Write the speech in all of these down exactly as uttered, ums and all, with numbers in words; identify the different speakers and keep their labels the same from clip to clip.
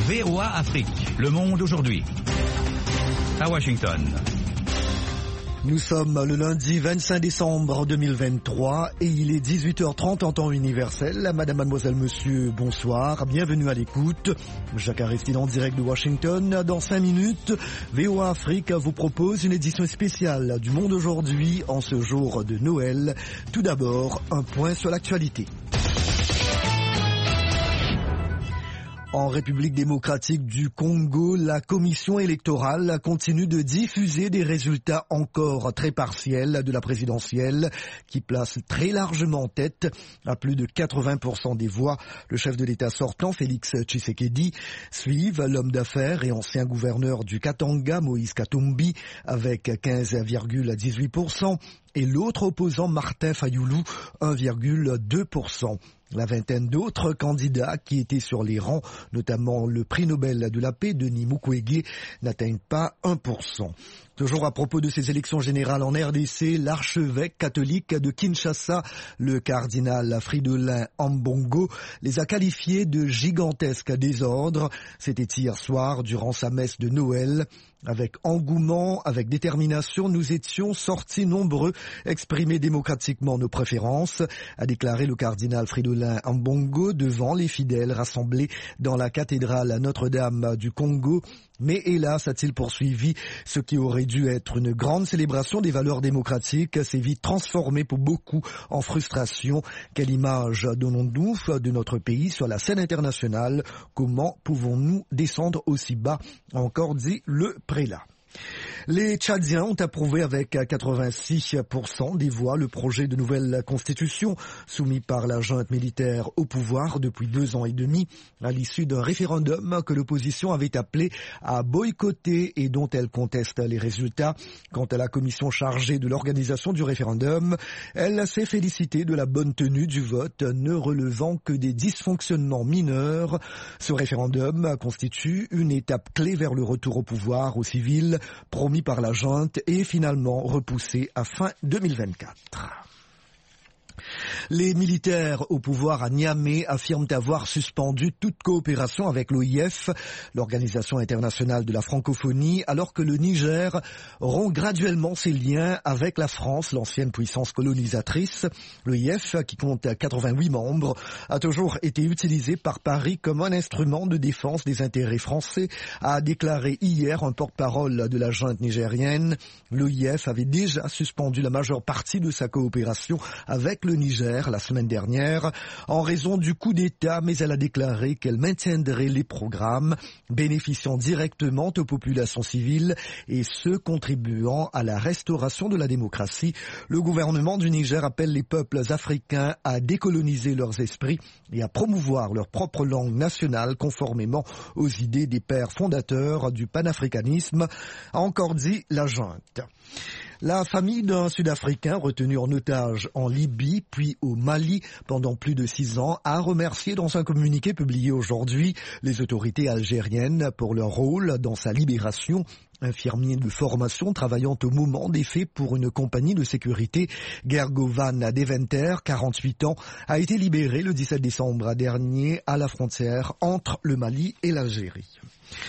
Speaker 1: V O A Afrique, le monde aujourd'hui. À Washington.
Speaker 2: Nous sommes le lundi vingt-cinq décembre deux mille vingt-trois et il est dix-huit heures trente en temps universel. Madame, mademoiselle, monsieur, bonsoir. Bienvenue à l'écoute. Jacques Aristide en direct de Washington. Dans cinq minutes, V O A Afrique vous propose une édition spéciale du Monde aujourd'hui en ce jour de Noël. Tout d'abord, un point sur l'actualité. En République démocratique du Congo, la commission électorale continue de diffuser des résultats encore très partiels de la présidentielle qui place très largement en tête à plus de quatre-vingts pour cent des voix. Le chef de l'État sortant, Félix Tshisekedi, suivent l'homme d'affaires et ancien gouverneur du Katanga, Moïse Katumbi, avec quinze virgule dix-huit pour cent et l'autre opposant, Martin Fayoulou, un virgule deux pour cent. La vingtaine d'autres candidats qui étaient sur les rangs, notamment le prix Nobel de la paix, Denis Mukwege, n'atteignent pas un pour cent. Toujours à propos de ces élections générales en R D C, l'archevêque catholique de Kinshasa, le cardinal Fridolin Ambongo, les a qualifiés de gigantesques désordres. C'était hier soir durant sa messe de Noël. Avec engouement, avec détermination, nous étions sortis nombreux, exprimer démocratiquement nos préférences, a déclaré le cardinal Fridolin Ambongo devant les fidèles rassemblés dans la cathédrale Notre-Dame du Congo. Mais hélas, a-t-il poursuivi, ce qui aurait dû être une grande célébration des valeurs démocratiques s'est vite transformé pour beaucoup en frustration. Quelle image donnons-nous de notre pays sur la scène internationale? Comment pouvons-nous descendre aussi bas? A encore dit le prélat. Les Tchadiens ont approuvé avec quatre-vingt-six pour cent des voix le projet de nouvelle constitution soumis par la junte militaire au pouvoir depuis deux ans et demi à l'issue d'un référendum que l'opposition avait appelé à boycotter et dont elle conteste les résultats. Quant à la commission chargée de l'organisation du référendum, elle s'est félicitée de la bonne tenue du vote, ne relevant que des dysfonctionnements mineurs. Ce référendum constitue une étape clé vers le retour au pouvoir aux civils promis par la junte et finalement repoussé à fin deux mille vingt-quatre. Les militaires au pouvoir à Niamey affirment avoir suspendu toute coopération avec l'O I F, l'Organisation internationale de la francophonie, alors que le Niger rompt graduellement ses liens avec la France, l'ancienne puissance colonisatrice. L'O I F, qui compte quatre-vingt-huit membres, a toujours été utilisé par Paris comme un instrument de défense des intérêts français, a déclaré hier un porte-parole de la junte nigérienne. L'O I F avait déjà suspendu la majeure partie de sa coopération avec le Niger la semaine dernière en raison du coup d'État, mais elle a déclaré qu'elle maintiendrait les programmes bénéficiant directement aux populations civiles et ceux contribuant à la restauration de la démocratie. Le gouvernement du Niger appelle les peuples africains à décoloniser leurs esprits et à promouvoir leur propre langue nationale conformément aux idées des pères fondateurs du panafricanisme, a encore dit la junte. La famille d'un Sud-Africain retenu en otage en Libye puis au Mali pendant plus de six ans a remercié dans un communiqué publié aujourd'hui les autorités algériennes pour leur rôle dans sa libération. Infirmier de formation travaillant au moment des faits pour une compagnie de sécurité, Gergovan Deventer, quarante-huit ans, a été libéré le dix-sept décembre dernier à la frontière entre le Mali et l'Algérie.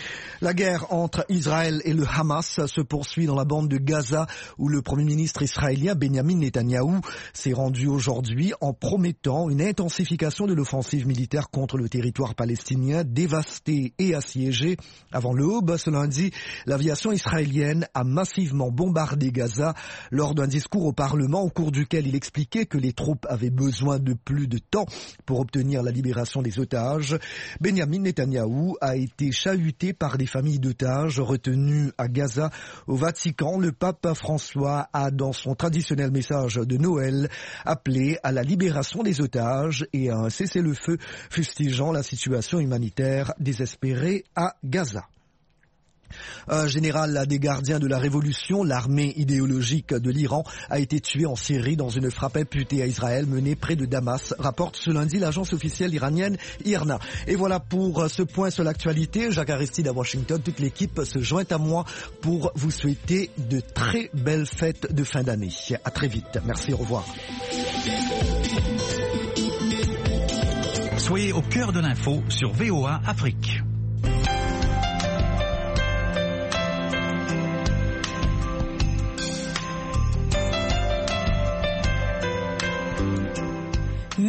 Speaker 2: La guerre entre Israël et le Hamas se poursuit dans la bande de Gaza où le Premier ministre israélien Benjamin Netanyahou s'est rendu aujourd'hui en promettant une intensification de l'offensive militaire contre le territoire palestinien dévasté et assiégé. Avant l'aube, ce lundi, l'aviation israélienne a massivement bombardé Gaza lors d'un discours au Parlement au cours duquel il expliquait que les troupes avaient besoin de plus de temps pour obtenir la libération des otages. Benjamin Netanyahou a été chahuté par des familles d'otages retenues à Gaza. Au Vatican, le pape François a, dans son traditionnel message de Noël, appelé à la libération des otages et à un cessez-le-feu, fustigeant la situation humanitaire désespérée à Gaza. Un général des gardiens de la révolution, l'armée idéologique de l'Iran, a été tué en Syrie dans une frappe imputée à Israël menée près de Damas, rapporte ce lundi l'agence officielle iranienne I R N A. Et voilà pour ce point sur l'actualité. Jacques Aristide à Washington, toute l'équipe se joint à moi pour vous souhaiter de très belles fêtes de fin d'année. À très vite. Merci, au revoir.
Speaker 1: Soyez au cœur de l'info sur V O A Afrique.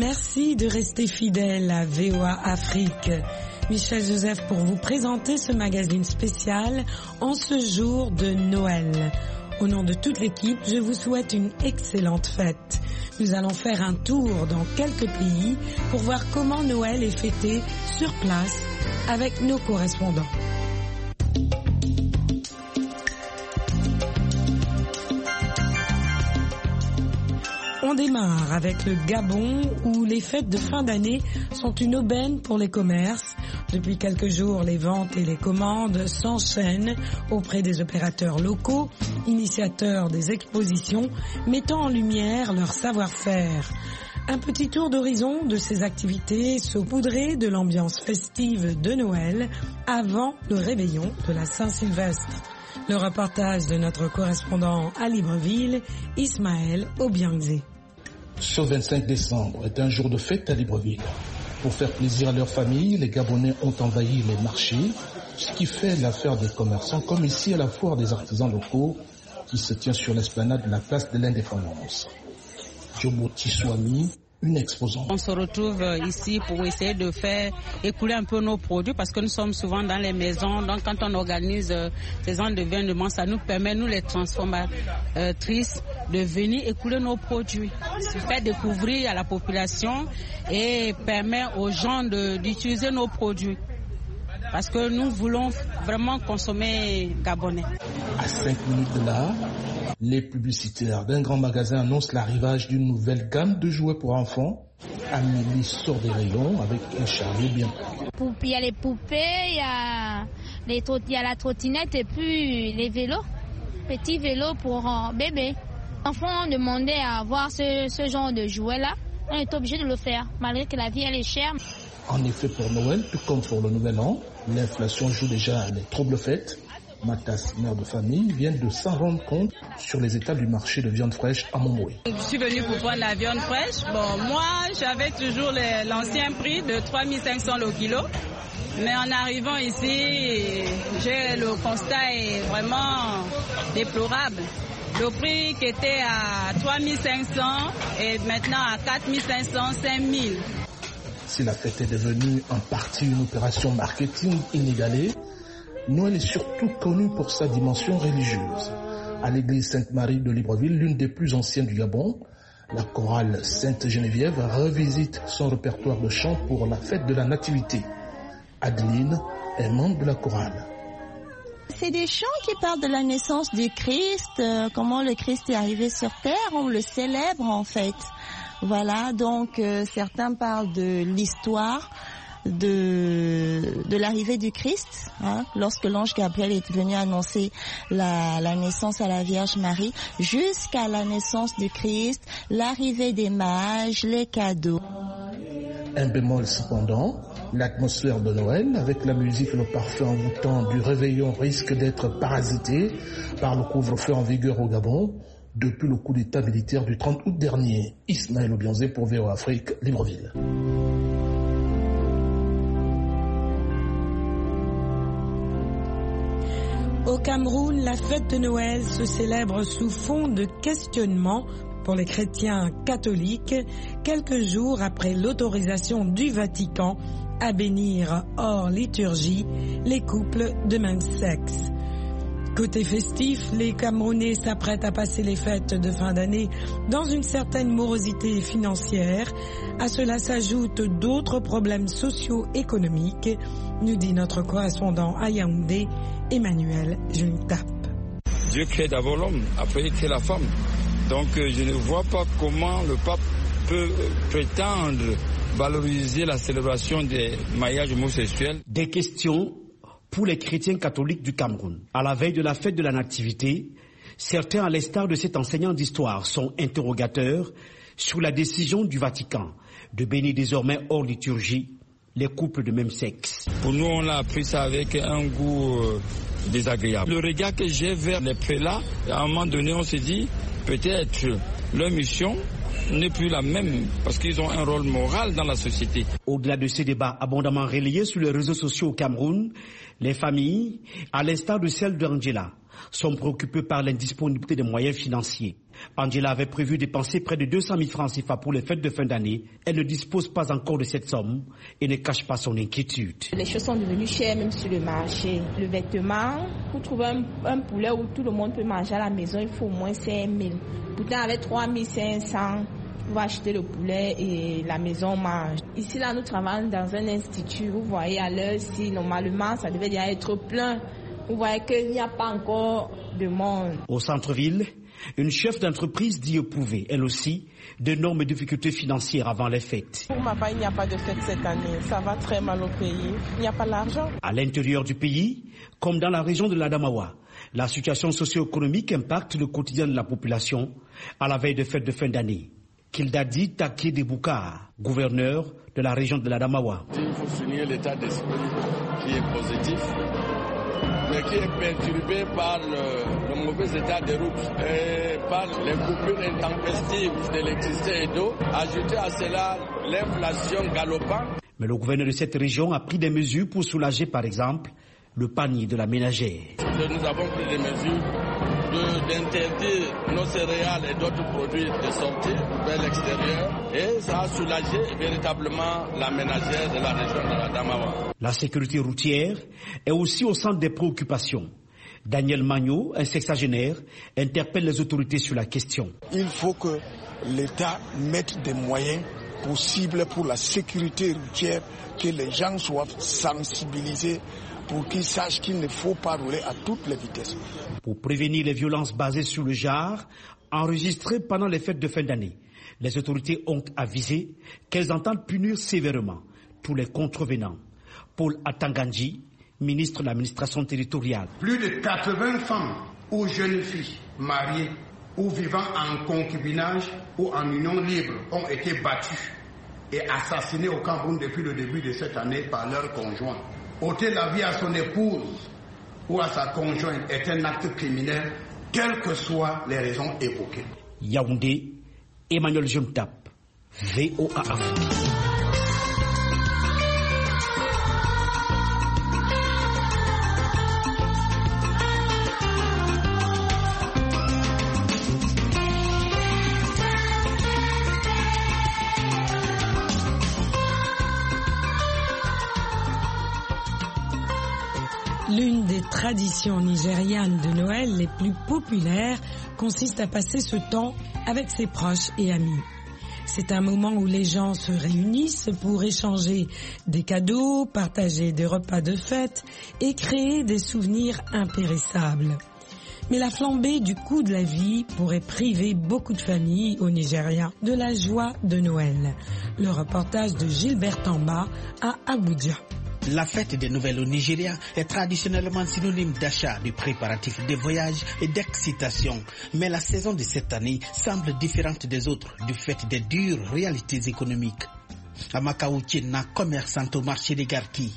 Speaker 3: Merci de rester fidèle à V O A Afrique. Michel Joseph pour vous présenter ce magazine spécial en ce jour de Noël. Au nom de toute l'équipe, je vous souhaite une excellente fête. Nous allons faire un tour dans quelques pays pour voir comment Noël est fêté sur place avec nos correspondants. On démarre avec le Gabon où les fêtes de fin d'année sont une aubaine pour les commerces. Depuis quelques jours, les ventes et les commandes s'enchaînent auprès des opérateurs locaux, initiateurs des expositions, mettant en lumière leur savoir-faire. Un petit tour d'horizon de ces activités saupoudrées de l'ambiance festive de Noël avant le réveillon de la Saint-Sylvestre. Le reportage de notre correspondant à Libreville, Ismaël Obiangze.
Speaker 4: Ce vingt-cinq décembre est un jour de fête à Libreville. Pour faire plaisir à leur famille, les Gabonais ont envahi les marchés, ce qui fait l'affaire des commerçants, comme ici à la foire des artisans locaux qui se tient sur l'esplanade de la place de l'Indépendance. Djoboti Swami, une exposante.
Speaker 5: On se retrouve ici pour essayer de faire écouler un peu nos produits parce que nous sommes souvent dans les maisons. Donc quand on organise ces gens d'événements, ça nous permet, nous les transformatrices, de venir écouler nos produits. Ça fait découvrir à la population et permet aux gens de, d'utiliser nos produits. Parce que nous voulons vraiment consommer gabonais.
Speaker 4: À cinq minutes de là, les publicitaires d'un grand magasin annoncent l'arrivage d'une nouvelle gamme de jouets pour enfants. Amélie sort des rayons avec un chariot bien pris.
Speaker 6: Il y a les poupées, il y a, les trot- il y a la trottinette et puis les vélos. Petits vélos pour euh, bébés. Les enfants ont demandé à avoir ce, ce genre de jouets-là. On est obligé de le faire, malgré que la vie elle est chère.
Speaker 4: En effet, pour Noël, tout comme pour le Nouvel An, l'inflation joue déjà les troubles fêtes. Matas, mère de famille, vient de s'en rendre compte sur les étals du marché de viande fraîche à Montboué.
Speaker 5: Je suis venue pour prendre la viande fraîche. Bon, moi, j'avais toujours les, l'ancien prix de trois mille cinq cents le kilo. Mais en arrivant ici, j'ai, le constat est vraiment déplorable. Le prix qui était à trois mille cinq cents est maintenant à quatre mille cinq cents, cinq mille.
Speaker 4: Si la fête est devenue en partie une opération marketing inégalée, Noël est surtout connu pour sa dimension religieuse. À l'église Sainte-Marie de Libreville, l'une des plus anciennes du Gabon, la chorale Sainte-Geneviève revisite son répertoire de chants pour la fête de la Nativité. Adeline est membre de la chorale.
Speaker 7: C'est des chants qui parlent de la naissance du Christ, euh, comment le Christ est arrivé sur terre, on le célèbre en fait. Voilà, donc euh, certains parlent de l'histoire de de l'arrivée du Christ, hein, lorsque l'ange Gabriel est venu annoncer la, la naissance à la Vierge Marie, jusqu'à la naissance du Christ, l'arrivée des mages, les cadeaux.
Speaker 4: Un bémol cependant, l'atmosphère de Noël, avec la musique et le parfum envoûtant du réveillon, risque d'être parasité par le couvre-feu en vigueur au Gabon depuis le coup d'état militaire du trente août dernier. Ismaël Obiangze pour V O A Afrique, Libreville.
Speaker 3: Au Cameroun, la fête de Noël se célèbre sous fond de questionnement pour les chrétiens catholiques, quelques jours après l'autorisation du Vatican à bénir hors liturgie les couples de même sexe. Côté festif, les Camerounais s'apprêtent à passer les fêtes de fin d'année dans une certaine morosité financière. À cela s'ajoutent d'autres problèmes socio-économiques, nous dit notre correspondant à Yaoundé, Emmanuel Juntap.
Speaker 8: Dieu crée d'abord l'homme, après il crée la femme. Donc je ne vois pas comment le pape peut prétendre valoriser la célébration des mariages homosexuels.
Speaker 9: Des questions pour les chrétiens catholiques du Cameroun. À la veille de la fête de la Nativité, certains, à l'instar de cet enseignant d'histoire, sont interrogateurs sur la décision du Vatican de bénir désormais hors liturgie les couples de même sexe.
Speaker 8: Pour nous, on a appris ça avec un goût euh, désagréable. Le regard que j'ai vers les prélats, à un moment donné, on s'est dit, peut-être leur mission n'est plus la même parce qu'ils ont un rôle moral dans la société.
Speaker 9: Au-delà de ces débats abondamment relayés sur les réseaux sociaux au Cameroun, les familles, à l'instar de celle d'Angela, sont préoccupées par l'indisponibilité des moyens financiers. Angela avait prévu dépenser près de deux cent mille francs C F A pour les fêtes de fin d'année. Elle ne dispose pas encore de cette somme et ne cache pas son inquiétude.
Speaker 10: Les choses sont devenues chères même sur le marché. Le vêtement, pour trouver un, un poulet où tout le monde peut manger à la maison, il faut au moins cinq mille. Pourtant avec trois mille cinq cents, on va acheter le poulet et la maison mange. Ici là, nous travaillons dans un institut. Vous voyez à l'heure, si normalement ça devait déjà être plein. Vous voyez qu'il n'y a pas encore de monde.
Speaker 9: Au centre-ville, une chef d'entreprise dit éprouver, elle aussi, d'énormes difficultés financières avant les fêtes.
Speaker 11: Pour ma part, il n'y a pas de fête cette année. Ça va très mal au pays. Il n'y a pas d'argent.
Speaker 9: À l'intérieur du pays, comme dans la région de l'Adamawa, la situation socio-économique impacte le quotidien de la population à la veille des fêtes de fin d'année. Kildadi Taki Debouka, gouverneur de la région de l'Adamawa.
Speaker 12: Il faut souligner l'état d'esprit qui est positif, mais qui est perturbé par le, le mauvais état des routes et par les coupures intempestives d'électricité et d'eau. Ajouter à cela l'inflation galopante.
Speaker 9: Mais le gouverneur de cette région a pris des mesures pour soulager, par exemple, le panier de la ménagère.
Speaker 12: Nous avons pris des mesures de, d'interdire nos céréales et d'autres produits de sortir vers l'extérieur et ça a soulagé véritablement la ménagère de la région de la Damawa.
Speaker 9: La sécurité routière est aussi au centre des préoccupations. Daniel Magno, un sexagénaire, interpelle les autorités sur la question.
Speaker 13: Il faut que l'État mette des moyens possibles pour la sécurité routière, que les gens soient sensibilisés pour qu'ils sachent qu'il ne faut pas rouler à toutes les vitesses.
Speaker 9: Pour prévenir les violences basées sur le genre, enregistrées pendant les fêtes de fin d'année, les autorités ont avisé qu'elles entendent punir sévèrement tous les contrevenants. Paul Atanganji, ministre de l'administration territoriale.
Speaker 14: Plus de quatre-vingts femmes ou jeunes filles mariées ou vivant en concubinage ou en union libre ont été battues et assassinées au Cameroun depuis le début de cette année par leurs conjoints. Ôter la vie à son épouse ou à sa conjointe est un acte criminel, quelles que soient les raisons évoquées.
Speaker 9: Yaoundé, Emmanuel Jumtap, V O A Afrique.
Speaker 3: L'une des traditions nigérianes de Noël les plus populaires consiste à passer ce temps avec ses proches et amis. C'est un moment où les gens se réunissent pour échanger des cadeaux, partager des repas de fête et créer des souvenirs impérissables. Mais la flambée du coût de la vie pourrait priver beaucoup de familles au Nigeria de la joie de Noël. Le reportage de Gilbert Tamba à Abuja.
Speaker 15: La fête des Noël au Nigeria est traditionnellement synonyme d'achat, de préparatifs, de voyages et d'excitation. Mais la saison de cette année semble différente des autres du fait des dures réalités économiques. Amakao Tiena, commerçante au marché des Garki.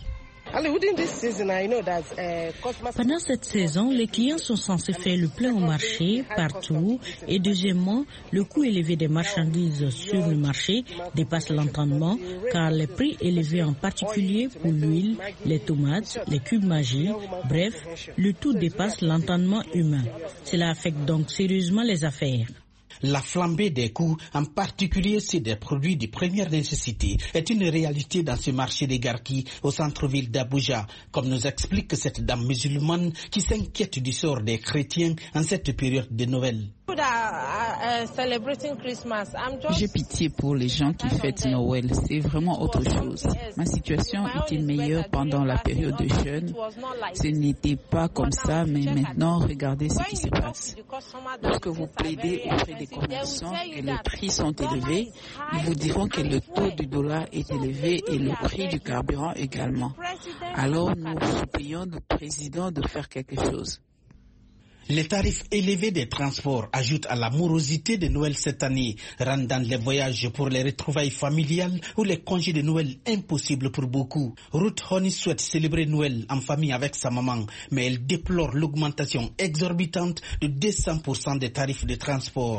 Speaker 16: Pendant cette saison, les clients sont censés faire le plein au marché, partout. Et deuxièmement, le coût élevé des marchandises sur le marché dépasse l'entendement, car les prix élevés en particulier pour l'huile, les tomates, les cubes magiques, bref, le tout dépasse l'entendement humain. Cela affecte donc sérieusement les affaires.
Speaker 15: La flambée des coûts, en particulier ceux des produits de première nécessité, est une réalité dans ce marché des Garki au centre-ville d'Abuja, comme nous explique cette dame musulmane qui s'inquiète du sort des chrétiens en cette période de Noël.
Speaker 17: J'ai pitié pour les gens qui fêtent Noël, c'est vraiment autre chose. Ma situation était meilleure pendant la période de jeûne. Ce n'était pas comme ça, mais maintenant, regardez ce qui se passe. Lorsque vous plaidez auprès des commerçants et les prix sont élevés, ils vous diront que le taux du dollar est élevé et le prix du carburant également. Alors, nous supplions notre président de faire quelque chose.
Speaker 15: Les tarifs élevés des transports ajoutent à la morosité de Noël cette année, rendant les voyages pour les retrouvailles familiales ou les congés de Noël impossibles pour beaucoup. Ruth Honey souhaite célébrer Noël en famille avec sa maman, mais elle déplore l'augmentation exorbitante de deux cents pour cent des tarifs de transport.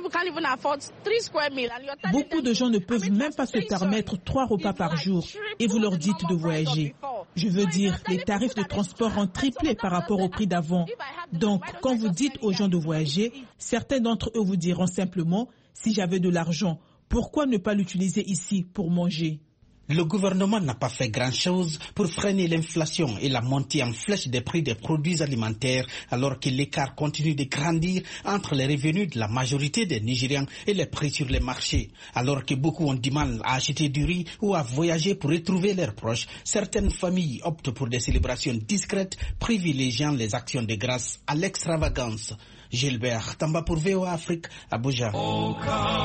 Speaker 18: Beaucoup de gens ne peuvent même pas se permettre trois repas par jour et vous leur dites de voyager. Je veux dire, les tarifs de transport ont triplé par rapport au prix d'avant. Donc, quand vous dites aux gens de voyager, certains d'entre eux vous diront simplement, si j'avais de l'argent, pourquoi ne pas l'utiliser ici pour manger ?
Speaker 15: Le gouvernement n'a pas fait grand-chose pour freiner l'inflation et la montée en flèche des prix des produits alimentaires, alors que l'écart continue de grandir entre les revenus de la majorité des Nigérians et les prix sur les marchés. Alors que beaucoup ont du mal à acheter du riz ou à voyager pour retrouver leurs proches, certaines familles optent pour des célébrations discrètes, privilégiant les actions de grâce à l'extravagance. Gilbert Tamba pour V O A Afrique, Abuja. Oh,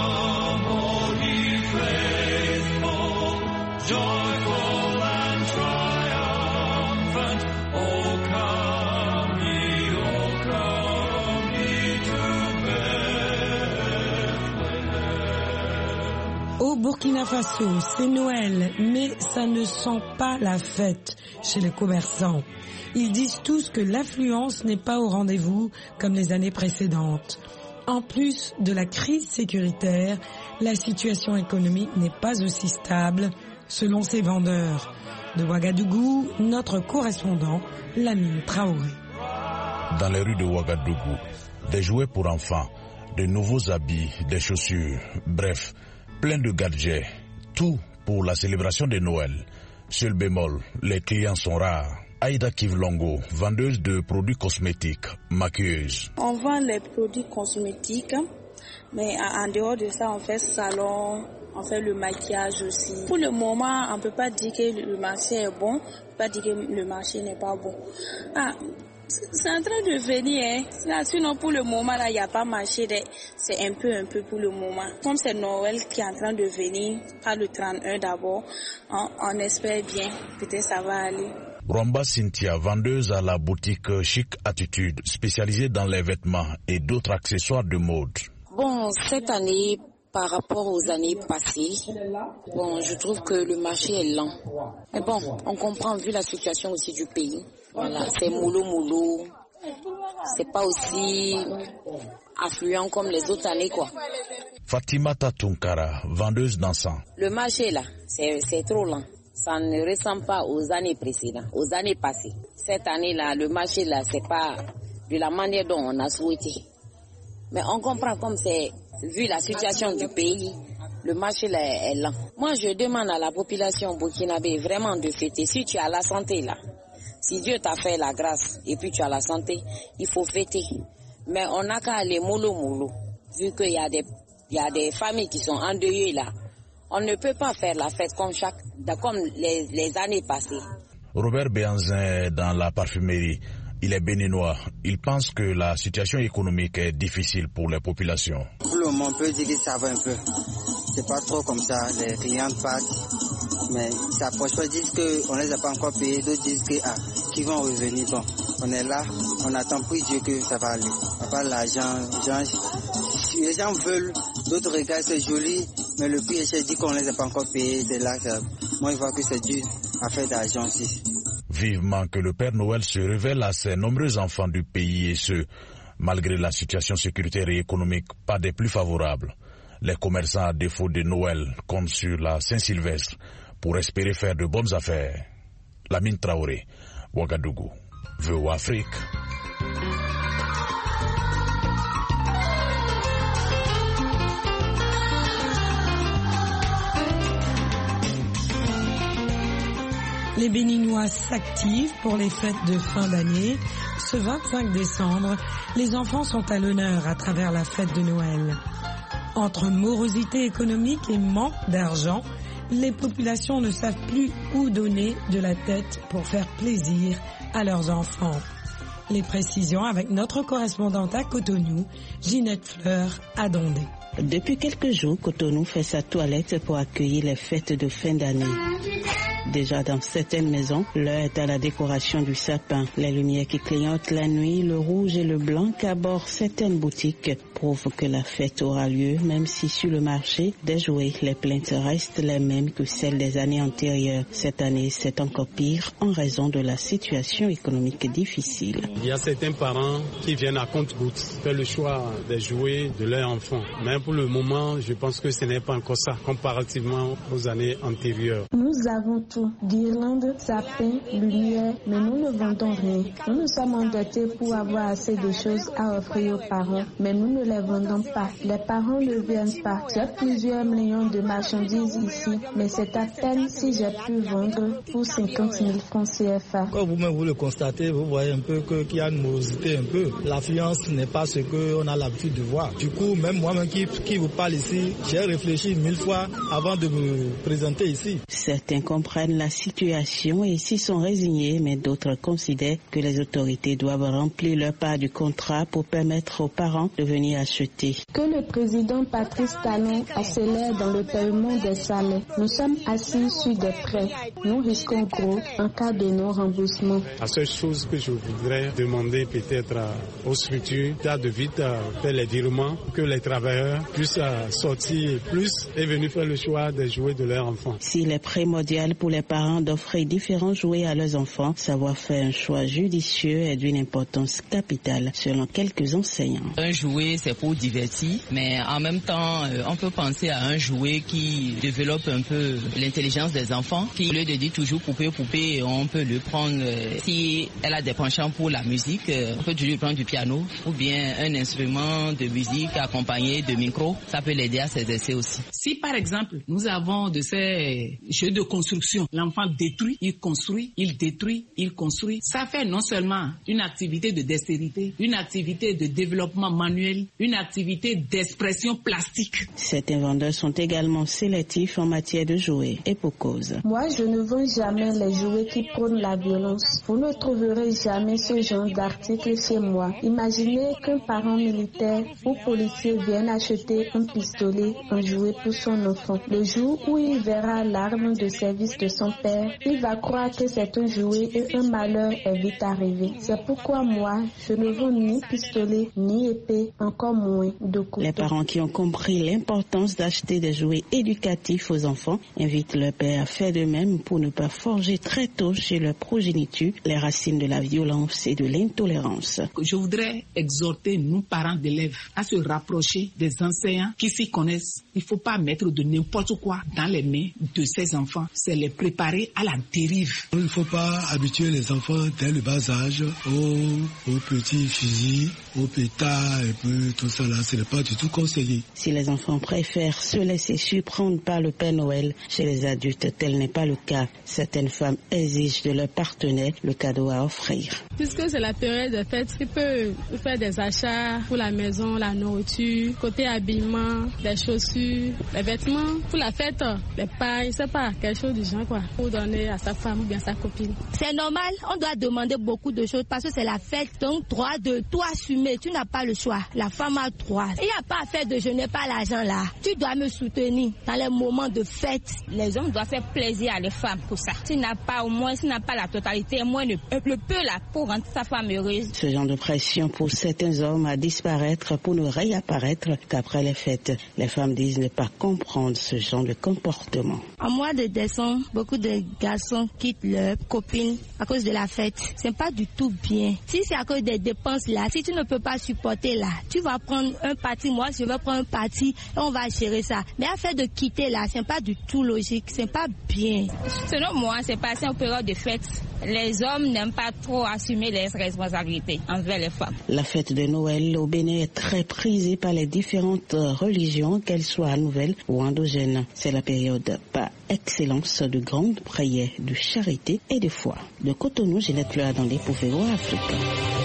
Speaker 19: joyful and triumphant, oh come ye, oh come ye to Bethlehem.
Speaker 3: Au Burkina Faso, c'est Noël, mais ça ne sent pas la fête chez les commerçants. Ils disent tous que l'affluence n'est pas au rendez-vous comme les années précédentes. En plus de la crise sécuritaire, la situation économique n'est pas aussi stable selon ces vendeurs. De Ouagadougou, notre correspondant, Lamine Traoré.
Speaker 20: Dans les rues de Ouagadougou, des jouets pour enfants, de nouveaux habits, des chaussures, bref, plein de gadgets, tout pour la célébration de Noël. Seul bémol, les clients sont rares. Aïda Kivlongo, vendeuse de produits cosmétiques, maquilleuse.
Speaker 21: On vend les produits cosmétiques, mais en dehors de ça, on fait salon, on fait le maquillage aussi. Pour le moment, on ne peut pas dire que le marché est bon, on ne peut pas dire que le marché n'est pas bon. Ah, c'est en train de venir, hein. Sinon, pour le moment, il n'y a pas marché. C'est un peu, un peu pour le moment. Comme c'est Noël qui est en train de venir, pas le trente et un d'abord, on, on espère bien, peut-être ça va aller.
Speaker 20: Romba Cynthia, vendeuse à la boutique Chic Attitude, spécialisée dans les vêtements et d'autres accessoires de mode.
Speaker 22: Bon, cette année, par rapport aux années passées, bon, je trouve que le marché est lent. Mais bon, on comprend vu la situation aussi du pays. Voilà, c'est mollo mollo. C'est pas aussi affluent comme les autres années, quoi.
Speaker 20: Fatima Tatunkara, vendeuse d'encens.
Speaker 22: Le marché là, c'est, c'est trop lent. Ça ne ressemble pas aux années précédentes, aux années passées. Cette année-là, le marché là, c'est pas de la manière dont on a souhaité. Mais on comprend comme c'est, vu la situation du pays, le marché là est lent. Moi, je demande à la population burkinabé vraiment de fêter. Si tu as la santé là, si Dieu t'a fait la grâce et puis tu as la santé, il faut fêter. Mais on n'a qu'à aller mollo mollo, vu qu'il y a des, il y a des familles qui sont endeuillées là. On ne peut pas faire la fête comme chaque, comme les, les années passées.
Speaker 20: Robert Béanzin dans la parfumerie. Il est béninois. Il pense que la situation économique est difficile pour les populations.
Speaker 23: Pour le moment, on peut dire que ça va un peu. C'est pas trop comme ça. Les clients partent. Mais ça approche, disent qu'on ne les a pas encore payés. D'autres disent que, ah, qu'ils vont revenir. Bon, on est là. On attend pour Dieu que ça va aller. On n'a pas l'argent. Les gens, les gens veulent. D'autres regardent, c'est joli. Mais le prix, je dis qu'on ne les a pas encore payés. C'est là que, moi, je vois que c'est dur à faire d'argent aussi.
Speaker 20: Vivement que le Père Noël se révèle à ces nombreux enfants du pays et ce, malgré la situation sécuritaire et économique pas des plus favorables. Les commerçants à défaut de Noël comptent sur la Saint-Sylvestre pour espérer faire de bonnes affaires. Lamine Traoré, Ouagadougou, V O A Afrique.
Speaker 3: Les Béninois s'activent pour les fêtes de fin d'année. Ce vingt-cinq décembre, les enfants sont à l'honneur à travers la fête de Noël. Entre morosité économique et manque d'argent, les populations ne savent plus où donner de la tête pour faire plaisir à leurs enfants. Les précisions avec notre correspondante à Cotonou, Ginette Fleur à Dondé.
Speaker 24: Depuis quelques jours, Cotonou fait sa toilette pour accueillir les fêtes de fin d'année.
Speaker 1: Déjà dans certaines maisons, l'heure est à la décoration du sapin. Les lumières qui clignotent la nuit, le rouge et le blanc qu'abordent certaines boutiques prouvent que la fête aura lieu, même si sur le marché des jouets, les plaintes restent les mêmes que celles des années antérieures. Cette année, c'est encore pire en raison de la situation économique difficile.
Speaker 2: Il y a certains parents qui viennent à compte-gouttes faire le choix des jouets de leurs enfants. Mais pour le moment, je pense que ce n'est pas encore ça, comparativement aux années antérieures.
Speaker 6: Nous avons tout, guirlandes, sapins, lumière, mais nous ne vendons rien. Nous nous sommes endettés pour avoir assez de choses à offrir aux parents, mais nous ne les vendons pas. Les parents ne viennent pas. J'ai plusieurs millions de marchandises ici, mais c'est à peine si j'ai pu vendre pour cinquante mille francs C F A.
Speaker 24: Quand vous-même vous le constatez, vous voyez un peu qu'il y a une morosité un peu. L'affluence n'est pas ce qu'on a l'habitude de voir. Du coup, même moi-même qui, qui vous parle ici, j'ai réfléchi mille fois avant de me présenter ici.
Speaker 1: Certains comprennent la situation et s'y sont résignés, mais d'autres considèrent que les autorités doivent remplir leur part du contrat pour permettre aux parents de venir acheter.
Speaker 6: Que le président Patrice Talon accélère dans le paiement des salaires. Nous sommes assis sur des prêts. Nous risquons gros en cas de non-remboursement.
Speaker 2: La seule chose que je voudrais demander peut-être aux structures, c'est de vite faire les virements pour que les travailleurs puissent sortir plus et venir faire le choix des jouets de leurs enfants.
Speaker 1: S'il est primordial pour les parents d'offrir différents jouets à leurs enfants, savoir faire un choix judicieux est d'une importance capitale selon quelques enseignants.
Speaker 25: Un jouet, c'est pour divertir, mais en même temps, on peut penser à un jouet qui développe un peu l'intelligence des enfants, qui au lieu de dire toujours poupée, poupée, on peut le prendre, si elle a des penchants pour la musique, on peut toujours prendre du piano ou bien un instrument de musique accompagné de micro, ça peut l'aider à s'exercer aussi.
Speaker 26: Si par exemple, nous avons de ces jeux de construction, l'enfant détruit, il construit, il détruit, il construit, ça fait non seulement une activité de dextérité, une activité de développement manuel, une activité d'expression plastique.
Speaker 1: Certains vendeurs sont également sélectifs en matière de jouets et pour cause.
Speaker 6: Moi, je ne vends jamais les jouets qui prônent la violence. Vous ne trouverez jamais ce genre d'article chez moi. Imaginez qu'un parent militaire ou policier vienne acheter un pistolet, un jouet pour son enfant. Le jour où il verra l'arme de service de son père, il va croire que c'est un jouet et un malheur est vite arrivé. C'est pourquoi moi, je ne vends ni pistolet, ni épée, encore moins de couteau.
Speaker 1: Les parents qui ont compris l'importance d'acheter des jouets éducatifs aux enfants invitent leur père à faire de même pour ne pas forger très tôt chez leur progéniture les racines de la violence et de l'intolérance.
Speaker 26: Je voudrais exhorter nous, parents d'élèves, à se rapprocher des enseignants qui s'y connaissent. Il ne faut pas mettre de n'importe quoi dans les mains de ces enfants. C'est les préparer à la dérive.
Speaker 27: Il ne faut pas habituer les enfants dès le bas âge aux, aux petits fusils, aux pétards et puis tout ça là. Ce n'est pas du tout conseillé.
Speaker 1: Si les enfants préfèrent se laisser surprendre par le Père Noël, chez les adultes, tel n'est pas le cas. Certaines femmes exigent de leur partenaire le cadeau à offrir.
Speaker 28: Puisque c'est la période des fêtes, il peut faire des achats pour la maison, la nourriture, côté habillement, des chaussures, des vêtements. Pour la fête, des pailles, je sais pas, quelque chose du genre quoi, pour donner à sa femme ou bien à sa copine.
Speaker 29: C'est normal, on doit demander beaucoup de choses parce que c'est la fête, donc droit de tout assumer, tu n'as pas le choix. La femme a droit. Il n'y a pas à faire de je n'ai pas l'argent là. Tu dois me soutenir dans les moments de fête.
Speaker 30: Les hommes doivent faire plaisir à les femmes pour ça. S'il n'a pas au moins, s'il n'a pas la totalité, au moins le, le peu là pour rendre sa femme heureuse.
Speaker 1: Ce genre de pression pousse certains hommes à disparaître pour ne réapparaître qu'après les fêtes. Les femmes disent ne pas comprendre ce genre de comportement.
Speaker 29: En mois de décembre, beaucoup de garçons quittent leurs copines à cause de la fête. C'est pas du tout bien. Si c'est à cause des dépenses là, si tu ne peux pas supporter là, tu vas prendre un parti, moi je vais prendre un parti et on va gérer ça. Mais à faire de quitter là, c'est pas du tout logique, c'est pas bien.
Speaker 30: Selon moi, c'est passé en période de fête. Les hommes n'aiment pas trop assumer les responsabilités envers les femmes.
Speaker 1: La fête de Noël au Bénin est très prisée par les différentes religions, qu'elles soient nouvelles ou endogènes. C'est la période par excellence de grandes prières, de charité et de foi. De Cotonou, Ginette Loa dans les Pouvero africains.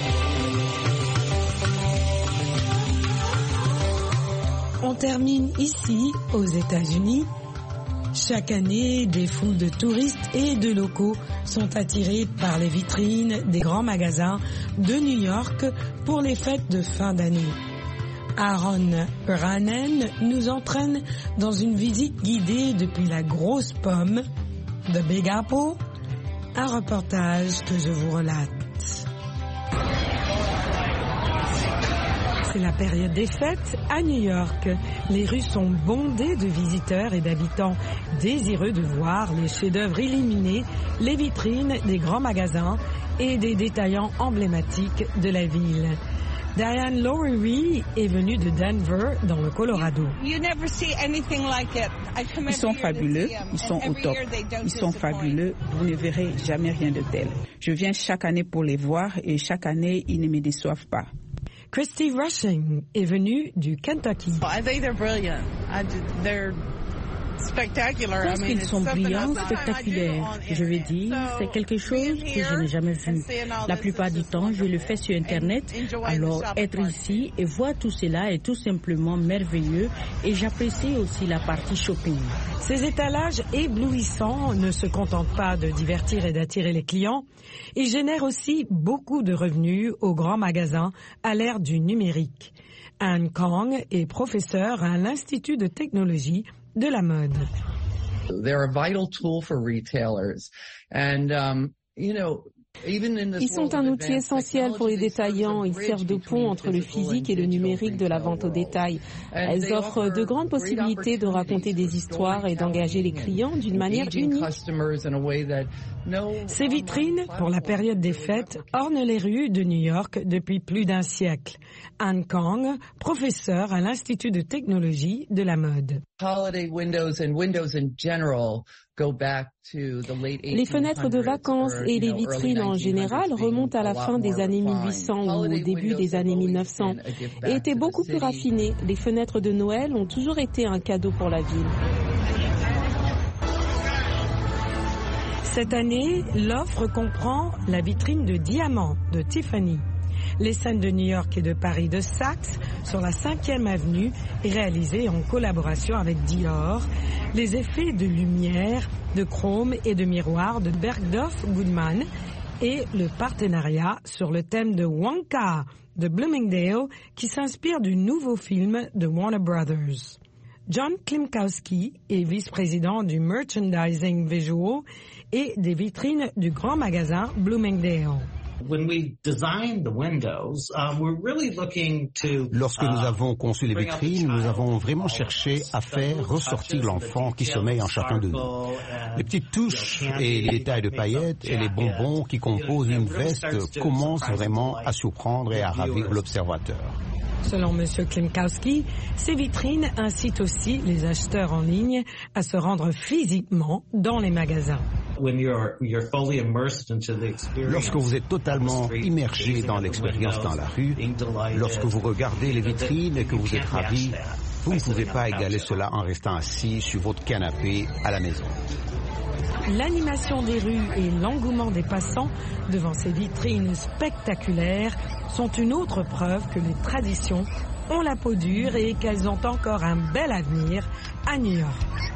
Speaker 3: On termine ici, aux États-Unis. Chaque année, des foules de touristes et de locaux sont attirés par les vitrines des grands magasins de New York pour les fêtes de fin d'année. Aaron Puranen nous entraîne dans une visite guidée depuis la grosse pomme De Big Apple, un reportage que je vous relate. C'est la période des fêtes à New York. Les rues sont bondées de visiteurs et d'habitants désireux de voir les chefs-d'œuvre illuminés, les vitrines des grands magasins et des détaillants emblématiques de la ville. Diane Lowery est venue de Denver, dans le Colorado.
Speaker 4: Ils sont fabuleux, ils sont au top, ils sont fabuleux, vous ne verrez jamais rien de tel. Je viens chaque année pour les voir et chaque année, ils ne me déçoivent pas.
Speaker 3: Christy Rushing est venue du Kentucky.
Speaker 16: Je pense qu'ils sont brillants, spectaculaires. Je veux dire, c'est quelque chose que je n'ai jamais vu. La plupart du temps, je le fais sur Internet. Alors, être ici et voir tout cela est tout simplement merveilleux et j'apprécie aussi la partie shopping.
Speaker 3: Ces étalages éblouissants ne se contentent pas de divertir et d'attirer les clients. Ils génèrent aussi beaucoup de revenus aux grands magasins à l'ère du numérique. Anne Kong est professeure à l'Institut de technologie de la mode.
Speaker 5: They're a vital tool for retailers. And, um, you know,
Speaker 7: Ils sont un outil essentiel pour les détaillants. Ils servent de pont entre le physique et le numérique de la vente au détail. Elles offrent de grandes possibilités de raconter des histoires et d'engager les clients d'une manière unique.
Speaker 3: Ces vitrines, pour la période des fêtes, ornent les rues de New York depuis plus d'un siècle. Anne Kong, professeure à l'Institut de technologie de la mode.
Speaker 7: Les fenêtres de vacances et les vitrines en général remontent à la fin des années mille huit cents ou au début des années mille neuf cents et étaient beaucoup plus raffinées. Les fenêtres de Noël ont toujours été un cadeau pour la ville.
Speaker 3: Cette année, l'offre comprend la vitrine de diamants de Tiffany, les scènes de New York et de Paris de Saks sur la cinquième avenue, réalisées en collaboration avec Dior, les effets de lumière, de chrome et de miroir de Bergdorf Goodman et le partenariat sur le thème de Wonka de Bloomingdale qui s'inspire du nouveau film de Warner Brothers. John Klimkowski est vice-président du merchandising visual et des vitrines du grand magasin Bloomingdale.
Speaker 8: Lorsque nous avons conçu les vitrines, nous avons vraiment cherché à faire ressortir l'enfant qui sommeille en chacun de nous. Les petites touches et les détails de paillettes et les bonbons qui composent une veste commencent vraiment à surprendre et à ravir l'observateur.
Speaker 3: Selon M. Klimkowski, ces vitrines incitent aussi les acheteurs en ligne à se rendre physiquement dans les magasins.
Speaker 8: Lorsque vous êtes totalement immergé dans l'expérience dans la rue, lorsque vous regardez les vitrines et que vous êtes ravi, vous ne pouvez pas égaler cela en restant assis sur votre canapé à la maison.
Speaker 3: L'animation des rues et l'engouement des passants devant ces vitrines spectaculaires sont une autre preuve que les traditions ont la peau dure et qu'elles ont encore un bel avenir à New York.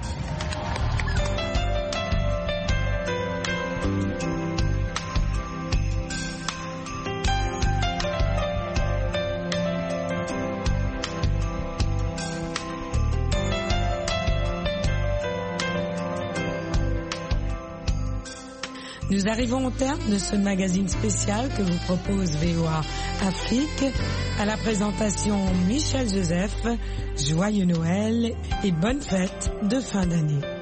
Speaker 3: Nous arrivons au terme de ce magazine spécial que vous propose V O A Afrique. À la présentation, Michel Joseph, joyeux Noël et bonne fête de fin d'année.